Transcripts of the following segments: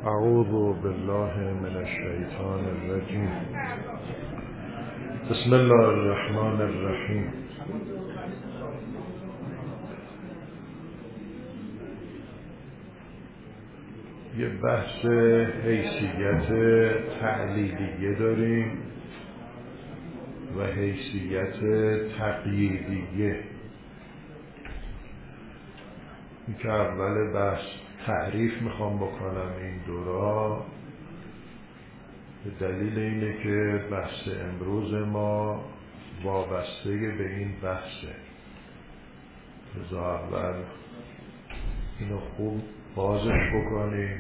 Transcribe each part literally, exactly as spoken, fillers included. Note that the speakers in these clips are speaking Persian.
اعوذ بالله من الشیطان الرجیم. بسم الله الرحمن الرحیم. یه بحث حیثیت تعلیلیه داریم و حیثیت تقییدیه. این که اول بحث تعریف میخوام بکنم این دورا، به دلیل اینه که بحث امروز ما وابسته به این بحثه. لذا اول اینو خوب بازش بکنیم.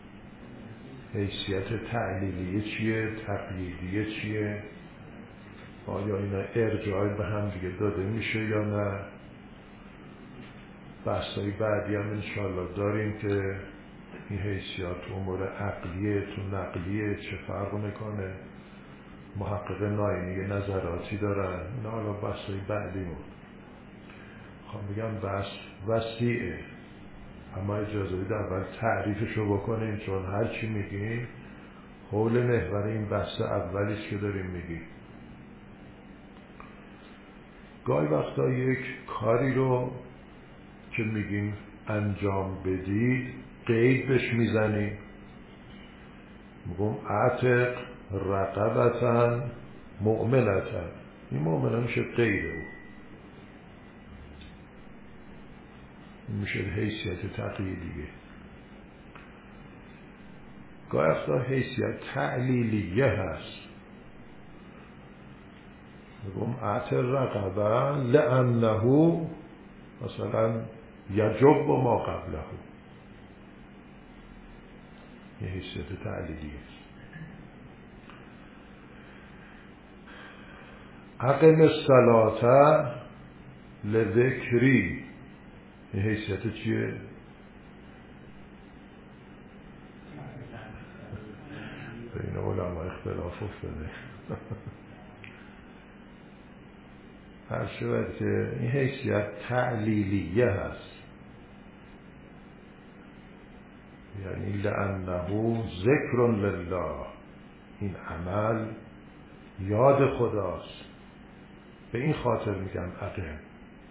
حیثیت تعلیلیه چیه؟ تقییدیه چیه؟ آیا اینا ارجاع به هم دیگه داده میشه یا نه؟ بحثای بعدی هم انشاءالله داریم که این حیثیات تو امور عقلیه تو نقلیه چه فرق میکنه. محقق ناینی نظراتی دارن، اینا حالا بحثای بعدیمون. خواهم بگم بحث وسیعه، اما اجازه بده اول تعریفشو بکنیم، چون هر چی میگیم حول محور این بحث اولیش که داریم میگیم. گاهی وقتا یک کاری رو که میگیم انجام بدید قید بهش میزنیم، میگم اعتق رقبتا مؤمنتا. این مؤمنه میشه قید او، میشه حیثیت تقییدیه. گاهی وقتا حیثیت تعلیلیه هست، میگم اعتق رقبا لانه مثلا یجب ما قبله. یه حیثیت تعلیلیه. اقم الصلاة لذکری، این حیثیت چیه؟ بین علما اختلاف افتاده. هر شود که این حیثیت تعلیلیه هست، یعنی لانه ذکر لله، این عمل یاد خداست، به این خاطر میگم اقیم.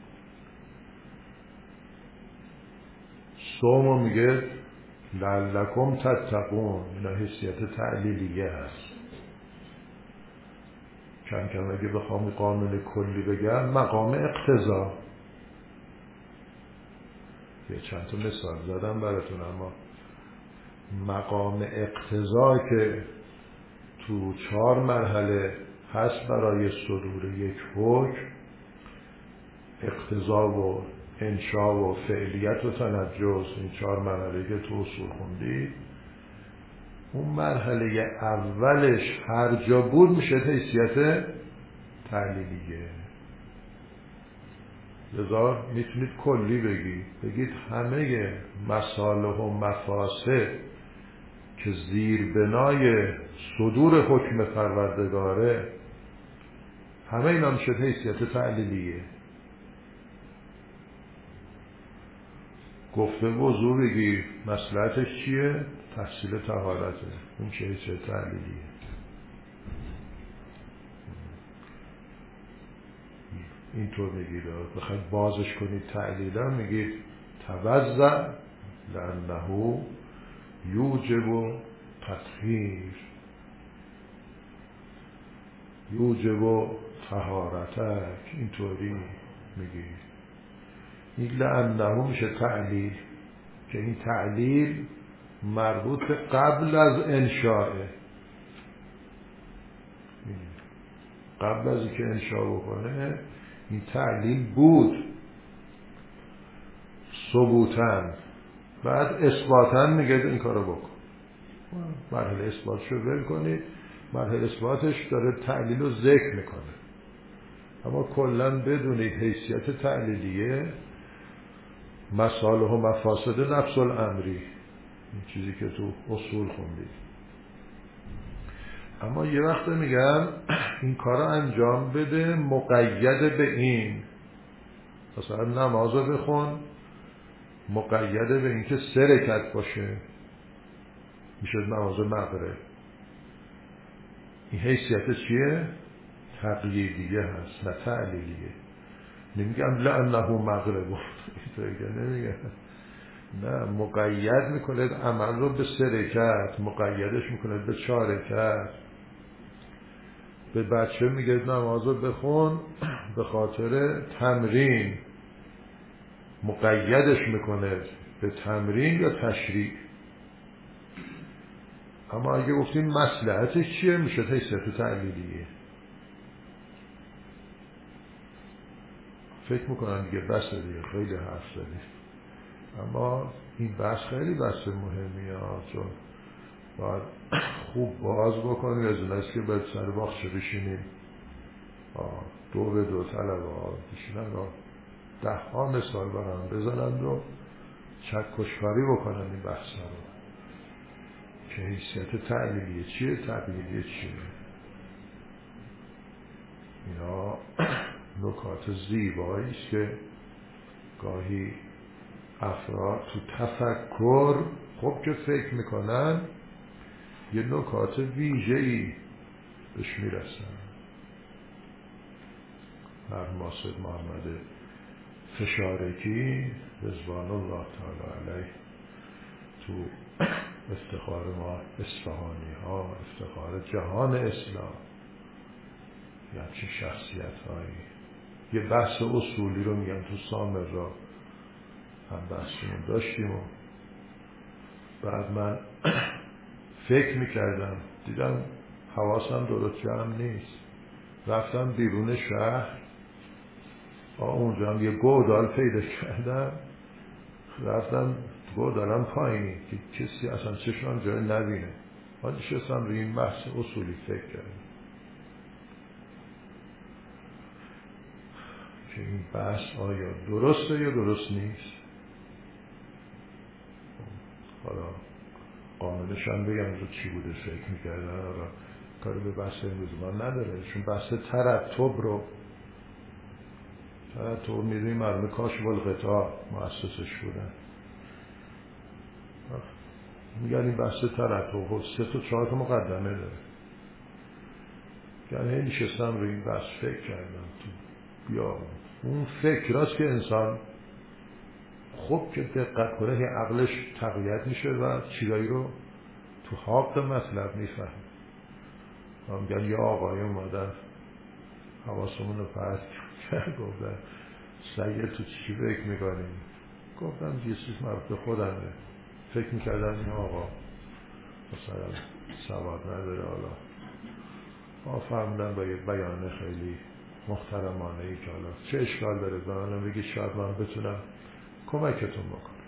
صوم میگه لعلکم تتقون، این حیثیت تعلیلیه هست. کم کم اگه بخوام قانون کلی بگم مقام اقتضا. یه چند تا مثال زدم براتون، اما مقام اقتضا که تو چهار مرحله هست برای صدور یک حکم، اقتضا و انشا و فعلیت و تنجز، این چهار مرحله که تو اصول خوندید، اون مرحله اولش هر جا بود میشه حیثیت تعلیلیه. لذا میتونید کلی بگید بگید همه مصالح و مفاسد که زیر بنای صدور حکم پروردگاره، همه اینا میشه حیثیت تعلیلیه. گفته وضو بگی مصلحتش چیه؟ تحصیل طهارته، اون چه حیثیت تعلیلیه. اینطور میگید. بخواید بازش کنید تعلیلا میگید توضع لانه یوجب تطهیر، یوجب طهارتک، اینطوری میگید. این لانه میشه تعلیل، که این تعلیل مربوط به قبل از انشاءه. قبل از اینکه انشاء بکنه این تعلیل بود ثبوتن، بعد اثباتن میگه این کارو بکن. مرحله اثباتشو ول کنید، مرحله اثباتش داره تعلیل رو ذکر میکنه. اما کلا بدونید حیثیت تعلیلیه مصالح و مفاسد نفس الامری، این چیزی که تو اصول خوندید. اما یه وقت میگم این کار انجام بده مقید به این، مثلا نماز رو بخون مقید به این که سه رکعت باشه، میشد نماز مغرب. این حیثیت چیه؟ تقییدیه هست، نه تعلیلیه. نمیگم لعنه مغرب، نمیگم، نه، مقید میکنه عمل رو به سه رکعت، مقیدش میکنه به چهار رکعت. به بچه میگه نماز رو بخون به خاطر تمرین، مقیدش میکنه به تمرین یا تشریع. اما اگه گفتیم مصلحتش چیه، میشه حیثیت تعلیلیه. فکر میکنم دیگه بس دیگه، خیلی حرف زدیم، اما این بحث خیلی بحث مهمی ها، چون باید خوب باز بکنیم. از اون است که باید سر باخچه بشینیم دو به دو طلبه ها بشینن و ده ها مثال برام بزنند و چکشکاری بکنن این بحث رو که حیثیت تعلیلیه چیه، تعلیلیه چیه. اینا نکات زیبایی است که گاهی افراد تو تفکر خوب که فکر میکنن یه نکات ویژه‌ای بهش میرسن. مرحوم سید محمد فشارکی رضوان الله تعالی علیه تو افتخار ما اصفهانی ها، افتخار جهان اسلام، یه همچین شخصیت هایی یه بحث اصولی رو میگن تو سامرا هم بحثمون داشتیم و بعد من فکر میکردم دیدم حواسم درست جمع نیست، رفتم بیرون شهر، اونجا هم یه گودال پیدا کردم، رفتم گودالم پایینی که کسی اصلا چشم جای نبینه. من نشستم روی این بحث اصولی فکر کردم که این بحث آیا درسته یا درست نیست. حالا قانونش هم بگم رو چی بوده فکر میکردن، حالا کاری به بحث امروز من نداره، چون بحث ترتب رو ترتب میدونی مرموم کاشف الغطا مؤسسش بودن، میگن این بحث ترتب سه تا چهار تا مقدمه داره. یعنی نشستم روی این بحث فکر کردم تو بیا اون فکر راست که انسان خوب که دقت کنه عقلش تقویت میشه و چیزایی رو تو حق مطلب میفهمه. ما میگن یا آقای اومدن حواسمون رو پرت کرد، گفتن سید تو چی فکر میکنیم؟ گفتم یه چیز مربوط به خودمه، فکر میکردم این آقا مثلا سواد نداره، حالا ما فهمیدن با یه بیان خیلی محترمانه ای که حالا چه اشکال داره به من بگی شاید من بتونم کمکتون بکنم.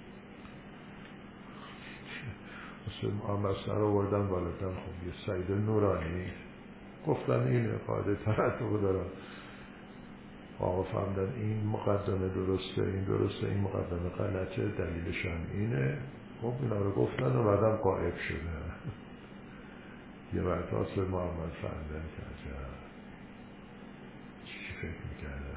مثل محمد سر آوردن بالدن خب یه سید نورانی گفتن این قاعده ترتب دارن، آقا فهمدن این مقدمه درسته این درسته این مقدمه غلطه دلیلش هم اینه، خب اینا رو گفتن و بعدم غائب شده. یه وقت حاصل محمد فهمدن که عجب چی فکر میکردن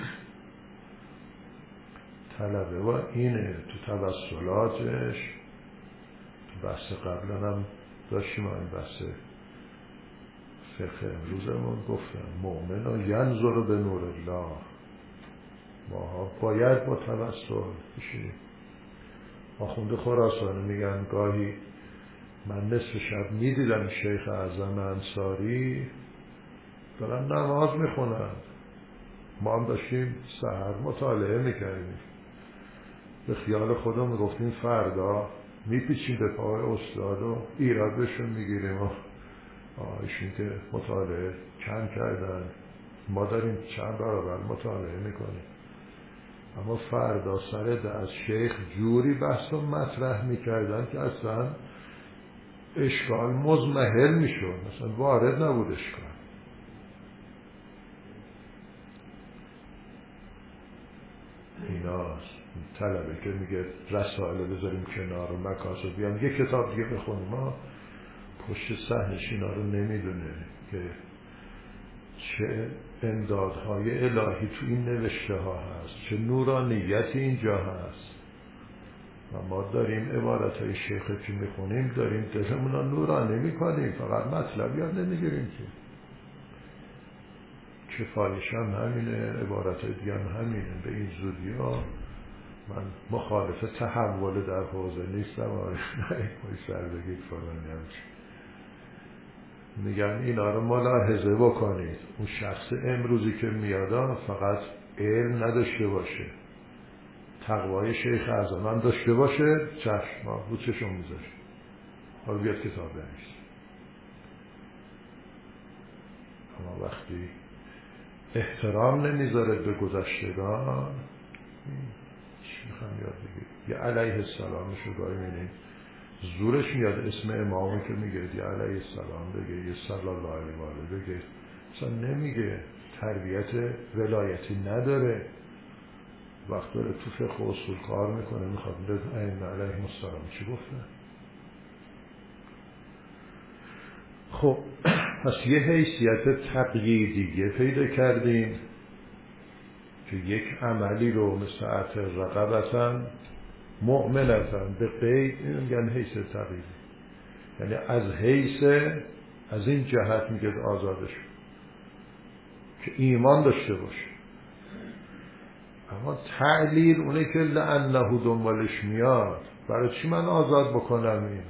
طلبه و اینه تو توسلاتش. تو بحث قبلا هم داشتیم این بحث فقه امروزمون گفتم مؤمن و ینظر به نور الله، ماها باید با توسل بشیم. آخوند خراسانی میگن گاهی من نصف شب میدیدم شیخ اعظم انصاری دارن نماز میخونن، ما هم داشتیم سحر مطالعه میکردیم، به خیال خودم میگفتیم فردا میپیچیم به پای استاد و ایراد بهشون میگیریم و ایشون که مطالعه کم کردن ما داریم چند برابر مطالعه میکنیم. اما فردا سر دست شیخ جوری بحث و مطرح میکردن که اصلا اشکال مزمحل میشد، مثلا وارد نبود اشکال. ایناست طلبه که میگه رسائل بذاریم کنار و مکاسب بیان یه کتاب دیگه بخونیم، ما پشت صحنش اینا رو نمیدونه که چه امدادهای الهی تو این نوشته ها هست، چه نورانیتی اینجا هست. و ما داریم عبارت های شیخ که میخونیم، داریم دلمون رو نورانی میکنیم، فقط مطلب یاد نمیگیریم که کفایش هم همینه، عبارت های دیگه هم همینه. به این زودی ها من مخالف تحول در حوزه نیستم، آره نهی سر بگید فلانی همچه میگن اینا رو ملاحظه بکنید. اون شخص امروزی که میادا فقط علم نداشته باشه، تقوای شیخ اعظم هم داشته باشه، چشم ما رو چشم میذاره، حالا بیاد کتاب بنویس. اما وقتی احترام نمیذاره به گذشتگان، چی میخوام یاد بگیر؟ یه علیه السلام شگاهی میدیم زورش میاد اسم امامو که میگه یه علیه السلام بگه، یه صلی الله علیه و آله بگه، اصلا نمیگه. تربیت ولایتی نداره. وقت داره تو فقه و اصول کار میکنه، میخواد بده این علیه السلام چی گفتن. خب پس یه حیثیت تقییدیه پیدا کردیم که یک عملی رو مثل عطر رقبتاً مؤمنتاً به قید، این میگن حیثیت تقییدی، یعنی از حیث از این جهت میگه آزادش که ایمان داشته باشه. اما تعلیل اونه که لعنه دنبالش میاد، برای چی من آزاد بکنم اینو؟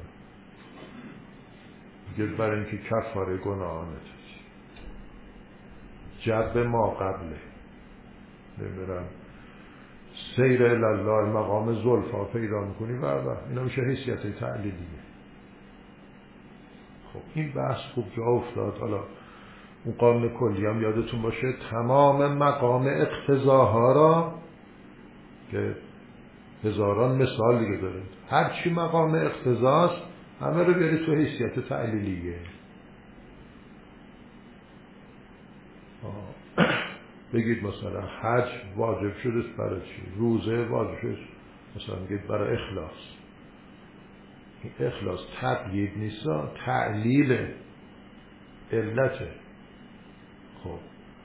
میگه برای اینکه کفاره گناهانت جب ما قبله، نمیرم سیر الله مقام زلفا پیدا میکنی و اینا میشه حیثیت تعلیلیه. خب این بحث خوب جا افتاد. حالا اون قانون کلی هم یادتون باشه، تمام مقام اقتضاها را که هزاران مثال دیگه داره، هر چی مقام اقتضاست همه رو بیارید تو حیثیت تعلیلیه. بگید مثلا حج واجب شده برای چی؟ روزه واجب شده مثلا میگید برای اخلاص. این اخلاص تقیید نیست، تعلیل علته. خب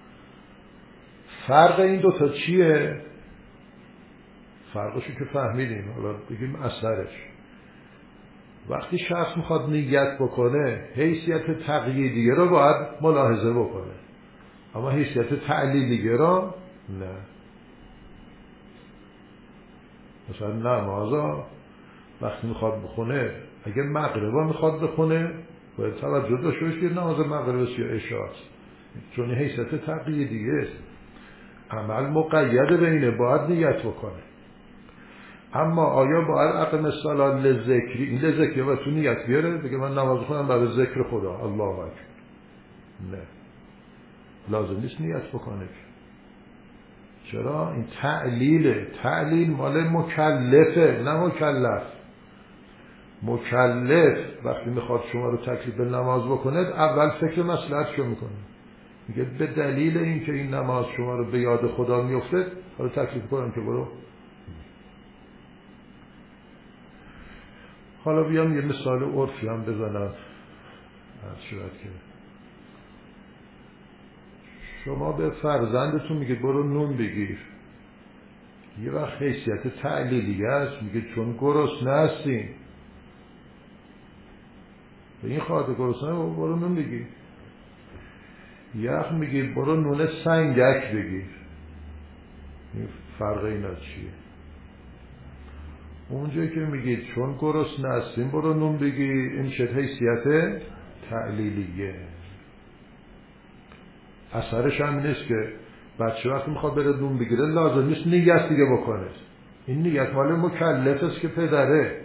فرق این دوتا چیه؟ فرقشو که فهمیدیم، حالا بگیم اثرش. وقتی شخص میخواد نیت بکنه حیثیت تقییدیه رو باید ملاحظه بکنه، اما حیثیت تعلیلیه رو نه. مثلا نمازا وقتی میخواد بخونه، اگر مغربا میخواد بخونه باید توجه داشته باشه که نماز مغرب یا عشاست، چون حیثیت تقییدیه است. عمل مقید به اینه، باید نیت بکنه. اما آیا باید اقم الصلاة لذکری، این لذکری باید تو نیت بیاره بگه من نماز خونم برای ذکر خدا الله اکبر؟ نه، لازم نیست نیت بکنه. چرا؟ این تعلیله. تعلیل مال مکلفه نه مکلف. مکلف وقتی میخواد شما رو تکلیف به نماز بکنه اول فکر مصلحتشو میکنه، میگه به دلیل اینکه این نماز شما رو به یاد خدا میفته حالا تکلیف کنم که برو. حالا بیام یه مثال عرفی هم بزنم. هر شاید که شما به فرزندتون میگید برو نون بگیر، یه وقت حیثیت تعلیلیه است، میگه چون گرسنه هستیم به این خاطر گرسنه برو نون بگیر. یه وقت میگید برو نون سنگک بگیر. این فرق اینا چیه؟ اونجایی که میگید چون گرسنه هستیم برو نون بگیر، این شد حیثیت تعلیلیه. اثرش هم نیست که بچه وقتی میخواد بره نون بگیره لازم نیست نیت دیگه بکنه. این نیت مال مکلف است که پدره.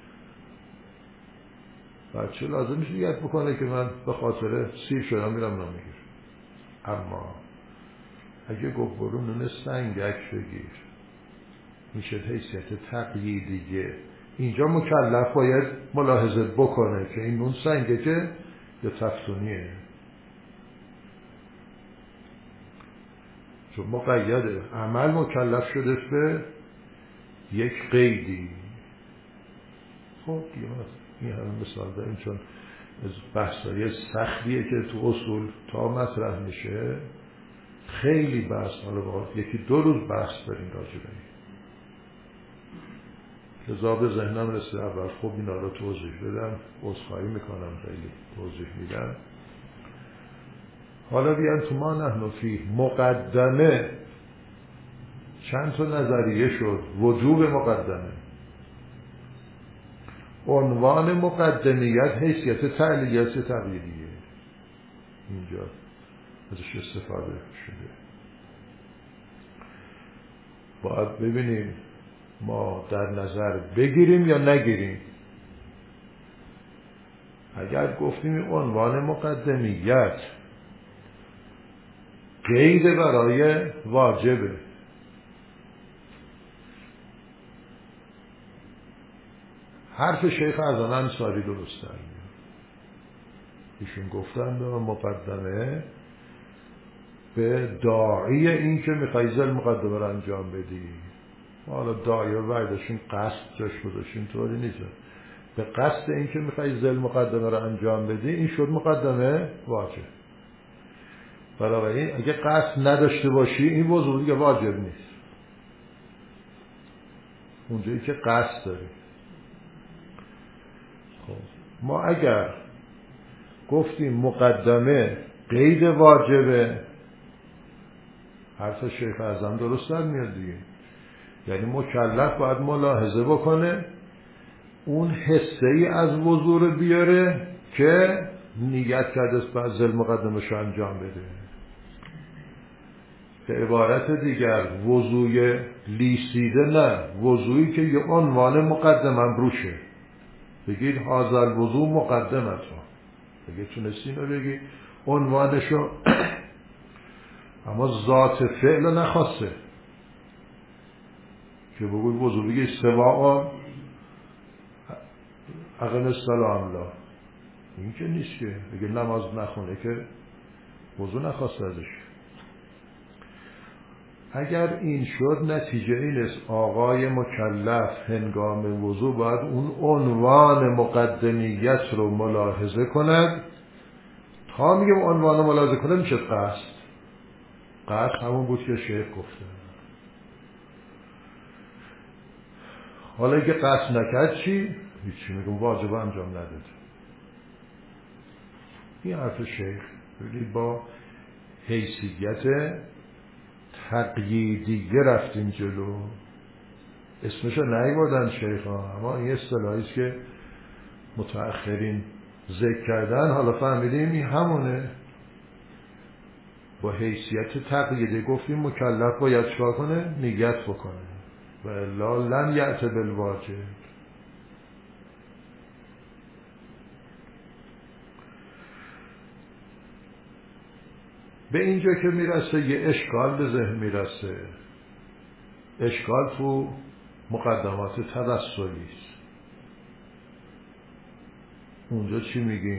بچه لازم نیست نیت بکنه که من به خاطر سیر شدم میرم نون بگیر. اما اگه گفت برو نون سنگک بگیر، میشه حیثیت تقییدیه. اینجا مکلف باید ملاحظه بکنه که این نون سنگکه یا تفتونیه، چون مقیده. عمل مکلف شده به یک قیدی. خب این همه مثال داریم، چون از بحثای سختیه که تو اصول تا مطرح میشه خیلی بحث، حالا باید یکی دو روز بحث بریم راجع به این. لذا به ذهنم رسید اول خوب اینا رو توضیح بدم، عذرخواهی میکنم خیلی توضیح میدم. حالا بیان تو ما نحن فی مقدمه چند تا نظریه شد. وجوب مقدمه، عنوان مقدمیت حیثیت تعلیلیت تقییدیه، اینجا ازش استفاده شده. باید ببینیم ما در نظر بگیریم یا نگیریم. اگر گفتیم عنوان مقدمیت قید برای واجبه، حرف شیخ اذان انصاری درسته. ایشون گفتن مقدمه به داعی این که میخوای ذل مقدمه رو انجام بدی. حالا داعی و وعدشون قصد جاش گذاشتین طوری نیست، به قصد این که میخوای ذل مقدمه رو انجام بدی، این شد مقدمه واجب. بنابراین اگه قصد نداشته باشی این وضوع دیگه واجب نیست، اونجایی که قصد داری. خب ما اگر گفتیم مقدمه قید واجبه، حرف شیخ اعظم درست در میاد دیگه. یعنی مکلف باید ملاحظه بکنه، اون حسه ای از وضوع رو بیاره که نیت کرده است بعد ذل مقدمش رو انجام بده. به عبارت دیگر وضوع لیسیده نه، وضوعی که یه عنوان مقدمم روشه. بگید هذا الوضوء مقدمتون، اگه تونستی اینو بگی عنوانشو، اما ذات فعل نخواسته که بگوی وضوع، بگی سواء اقم السلام لا، این که نیست که اگه نماز نخونه که وضوع نخواسته ازش. اگر این شد نتیجه این است آقای مکلف هنگام وضوع باید اون عنوان مقدمیت رو ملاحظه کند. تا میگم عنوان ملاحظه کنه میشه قصد. قصد همون بود که شیخ گفته. حالا اگه قصد نکرد چی؟ هیچی، میگم واجب انجام نداد. این حرف شیخ ببینید با حیثیت تقییدیه رفتیم جلو، اسمشو نیاوردن شیخ ها، اما این اصطلاحی است که متأخرین ذکر کردن. حالا فهمیدیم این همونه. با حیثیت تقییدیه گفتیم مکلف باید چیکار کنه؟ نیت بکنه و الا لم یأت بالواجب. به اینجا که میرسه یه اشکال به ذهن میرسه. اشکال تو مقدمات توسلی است. اونجا چی میگیم؟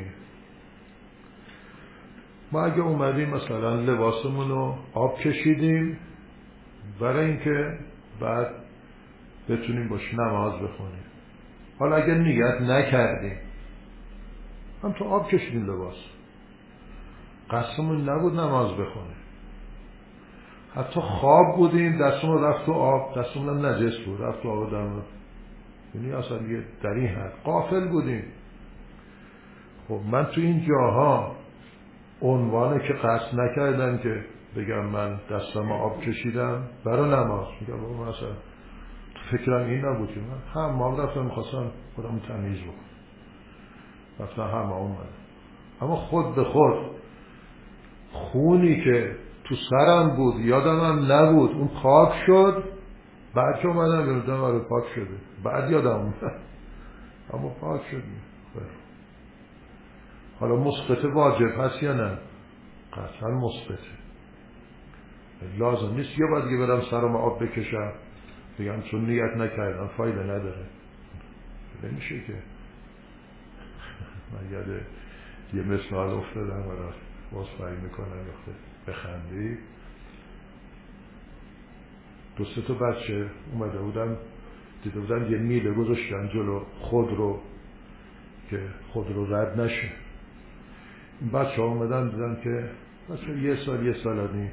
ما اگه اومدیم مثلا لباسمون رو آب کشیدیم برای اینکه بعد بتونیم باش نماز بخونیم، حالا اگه نیت نکردیم هم تو آب کشیدیم لباس، قصدمون نبود نماز بخونه، حتی خواب بودیم دستمون رفت تو آب، دستمون هم نجس بود رفت تو آب دم، یعنی اصلا یه در این حد غافل بودیم. خب من تو این جاها عنوانه که قصد نکردم که بگم من دستم آب کشیدم برای نماز، میگم بابا من اصلا تو فکرم این نبود که من حمام رفتم میخواستم خودم تمیز بکنم، رفتم حمام اومدم، اما خود به خود خونی که تو سرم بود یادم هم نبود اون پاک شد، بعد که اومدم یادم آره پاک شده، بعد یادم اومد اما پاک شد. حالا مثبت واجب هست یا نه؟ قطعا مثبته. لازم نیست یه بار دیگه برم سرم آب بکشم بگم چون نیت نکردم فایده نداره. نمیشه که. من یاد یه مثال افتادم برای واسفایی میکنم بخندی. دو سه تا بچه اومده بودن دیده بودن یه میله گذاشتن جلو خود رو که خود رو رد نشه. این بچه ها اومدن دیدن که بچه یه سال یه سال نیم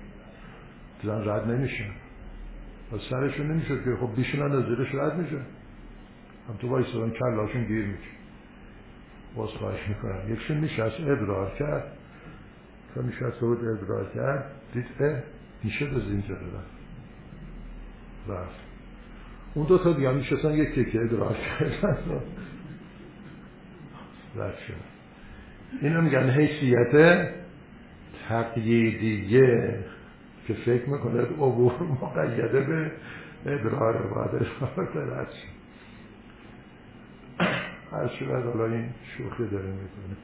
دیدن رد نمیشن و سرشون نمیشد که خب بیشونن از زیرش رد میشه. هم تو وایسادن کلاشون گیر میشه، باز خواهش میکنن. یکشون نشست ادرار کرد، تا نشست بود ادرار کرد، دید اه میشه از اینجا رفت رفت. اون دو تا دیگه هم نشستن یک تکه ادرار کردن رفت شد. اینو میگن حیثیت تقییدیه که فکر میکنه عبور مقیده به ادرار باید ادرار رد شد. هر شود حالا این شوخی داره میکنه.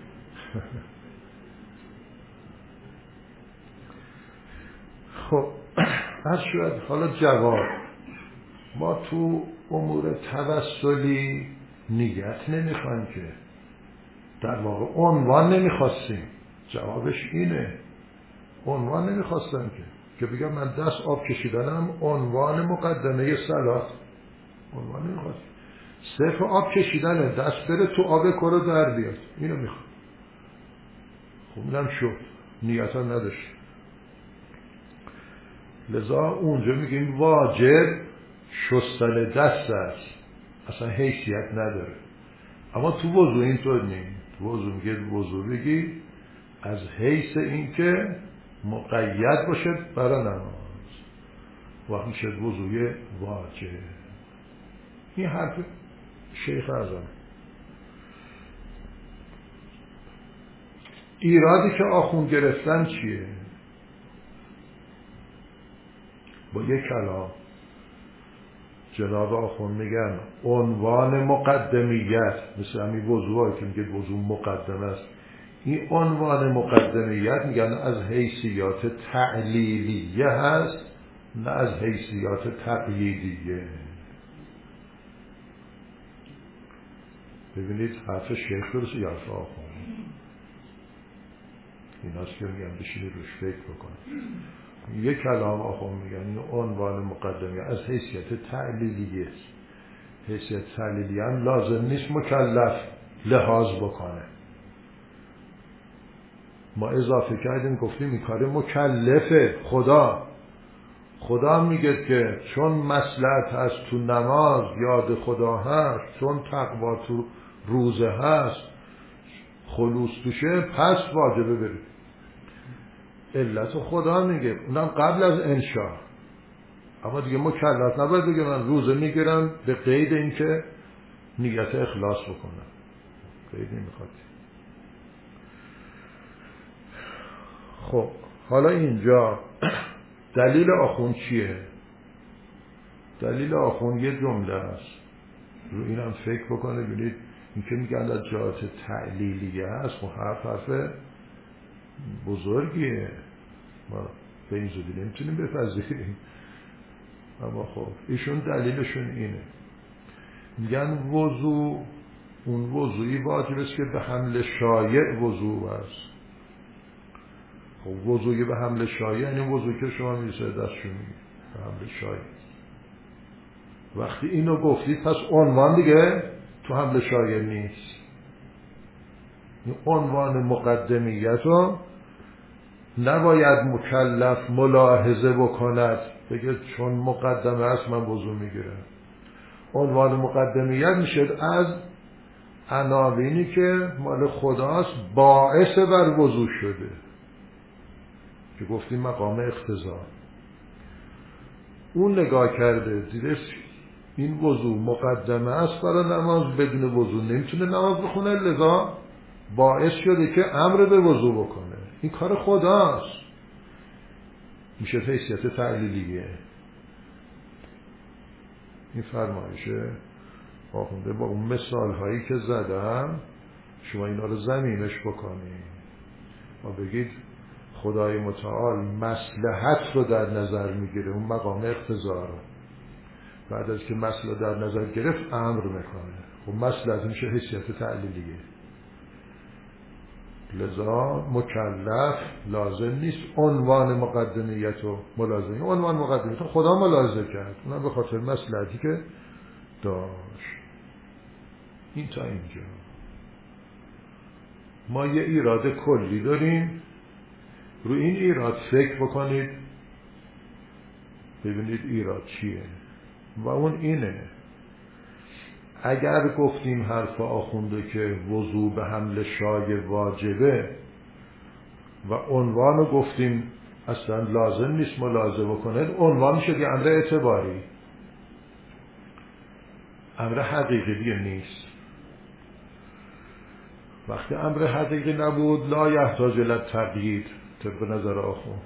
خب هر شود حالا جواب، ما تو امور توسلی نیت نمیخوایم که، در واقع عنوان نمیخواستیم. جوابش اینه، عنوان نمیخواستم که که بگم من دست آب کشیدنم عنوان مقدمه صلاح، عنوان نمیخواستم. صرف آب کشیدنه، دست بره تو آب کرو در بیاد، اینو میخوام. خب اینم شد، نیت هم نداشت. لذا اونجا میگیم واجب شستن دست است، اصلا حیثیت نداره. اما تو وضو اینطور نیم، تو وضو میگه وضو بگی از حیث این که مقید باشه برای نماز، وقت میشه وضوی واجب. این حرف شیخ اعظم. ایرادی که آخوند گرفتن چیه؟ با یک کلام جناب آخوند میگن عنوان مقدمیت، مثل همین وضوعی که میگه وضوع مقدم است، این عنوان مقدمیت میگن از حیثیات تعلیلیه هست، نه از حیثیات تقییدیه. ببینید حرف شیخ درست یا حرف آخوند؟ این هست که میگن بشینید روش فکر بکنید. یک کلام آخوند میگن این عنوان مقدمیت از حیثیت تعلیلیه است. حیثیت تعلیلیه هم لازم نیست مکلف لحاظ بکنه. ما اضافه کردیم گفتیم این کار مکلفه. خدا خدا میگه که چون مصلحت هست تو نماز یاد خدا هست، چون تقوا تو روزه هست خلوص توشه، پس واجبه برید. علت خدا میگه، اونم قبل از انشاء. اما دیگه مکلف نباید بگه من روزه میگیرم به قید این که نیت اخلاص بکنم، قید نمیخواد. خب حالا اینجا دلیل آخوند چیه؟ دلیل آخوند یه جمله است، رو اینم فکر بکنه. ببینید این که میگن از جهات تعلیلیه است، خب حرف حرف بزرگیه، ما به این زودی نمیتونیم بپذیریم. اما خب ایشون دلیلشون اینه، میگن وضو اون وضوعی واجب است که به حمل شایع وضو است. خب وضوعی به حمل شایع یعنی وضوعی که شما میرسه دستشون به حمل شایع. وقتی اینو گفتید پس عنوان دیگه تو حمل شایع نیست. این عنوان مقدمیت رو نباید مکلف ملاحظه بکند، بگه چون مقدمه است من وضو میگیرم. عنوان مقدمیت میشه از عناوینی که مال خداست باعث بر وضو شده، که گفتیم مقام اقتضا. اون نگاه کرده دیده این وضو مقدمه است برای نماز، بدون وضو نمیتونه نماز بخونه، لذا باعث شده که امر به وضو بکنه. این کار خداست، میشه حیثیت تعلیلیه. این فرمایشه آخونده با اون مثال هایی که زدم شما اینا رو زمینش بکنید و بگید خدای متعال مصلحت رو در نظر میگیره، اون مقام اقتضا رو بعد از که مصلحت در نظر گرفت امر میکنه. خب مصلحت میشه حیثیت تعلیلیه. لذا مکلف لازم نیست عنوان مقدمیت و ملازمه. عنوان مقدمیت خدا ملاحظه کرد، اونم به خاطر مصلحتی که داشت. این تا اینجا. ما یه ایراد کلی داریم، رو این ایراد فکر بکنید ببینید ایراد چیه. و اون اینه اگر گفتیم حرف آخونده که وضو به حمل شای واجبه و عنوانو گفتیم اصلا لازم نیست ملاحظه بکنه، عنوان شد یه امر اعتباری، امر حقیقی نیست. وقتی امر حقیقی نبود لا یحتاج الی تقیید طبق نظر آخوند،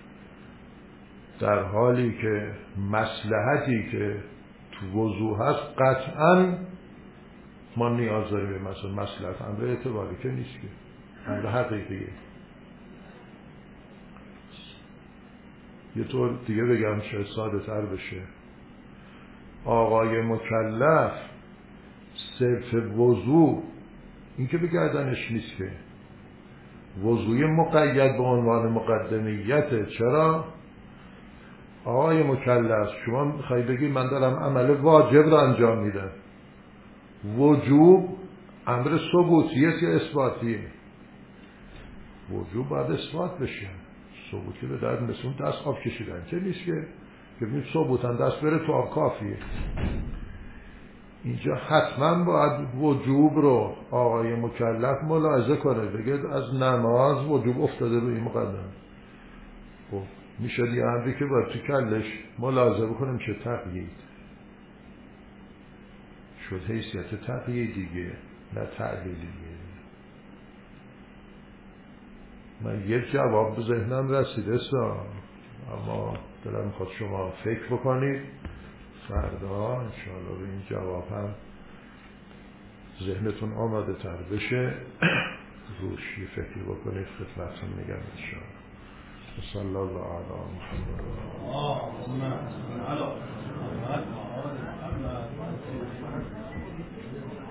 در حالی که مصلحتی که تو وضو هست قطعاً ما نیاز داریم به مثلا مصلحت، امر اعتباری که نیست که امر حقیقیه. یه طور دیگه بگم شاید ساده تر بشه، آقای مکلف صرف وضو این که به گردنش نیست که، وضوی مقید به عنوان مقدمیته. چرا؟ آقای مکلف شما میخوایی بگی من دارم عمل واجب رو انجام میدم، وجوب امر ثبوتیه یا اثباتیه؟ وجوب باید اثبات بشه، ثبوتی به درد مثل اون دست آب کشیدن که نیست که که ببینید ثبوتن دست بره تو آب کافیه. اینجا حتما باید وجوب رو آقای مکلف ملاحظه کنه، بگه از نماز وجوب افتاده روی این مقدم. خب میشه یه امری که باید تو کلش ملاحظه بکنیم چه تقیید شد، حیثیت تقیید دیگه نه تعلیلیه. من یه جواب به ذهنم رسیده سا، اما دلم میخواد شما فکر بکنید فردا انشاءالله به این جواب هم ذهنتون آماده تر بشه، روش یه فکری بکنید خدمتتون میگم انشاءالله. صلی الله علی محمد.